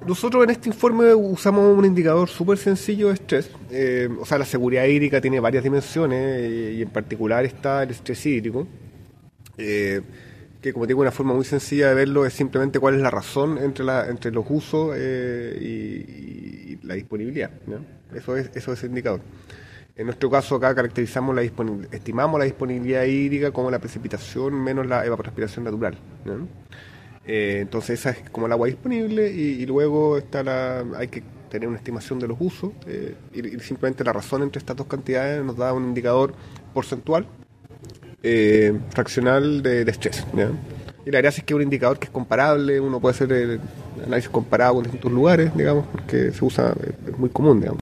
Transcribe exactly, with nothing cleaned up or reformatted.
Nosotros en este informe usamos un indicador súper sencillo de estrés. Eh, o sea, la seguridad hídrica tiene varias dimensiones y, y en particular está el estrés hídrico. Eh, que como digo, una forma muy sencilla de verlo es simplemente cuál es la razón entre, la, entre los usos eh, y, y la disponibilidad, ¿no? Eso es, eso es el indicador. En nuestro caso acá caracterizamos la disponibilidad, estimamos la disponibilidad hídrica como la precipitación menos la evapotranspiración natural, ¿no? Eh, entonces esa es como el agua disponible y, y luego está la, hay que tener una estimación de los usos eh, y, y simplemente la razón entre estas dos cantidades nos da un indicador porcentual eh, fraccional de, de estrés, ¿ya? Y la gracia es que es un indicador que es comparable, uno puede hacer el análisis comparado con distintos lugares, digamos, porque se usa, es muy común, digamos.